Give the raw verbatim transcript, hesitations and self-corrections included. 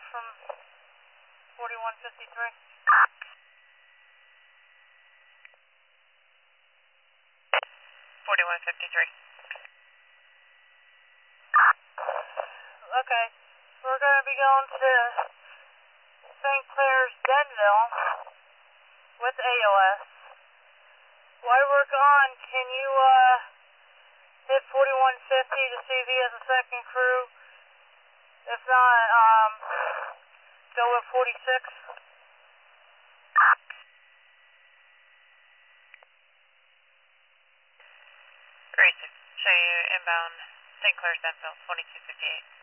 from forty-one fifty-three. forty-one fifty-three. Okay, we're going to be going to Saint Clair's Denville with A O S. While we're gone, can you uh, hit forty-one fifty to see if he has a second crew? If not, um, go with forty-six. Great. Show you inbound Saint Clair's Denville, twenty-two fifty-eight.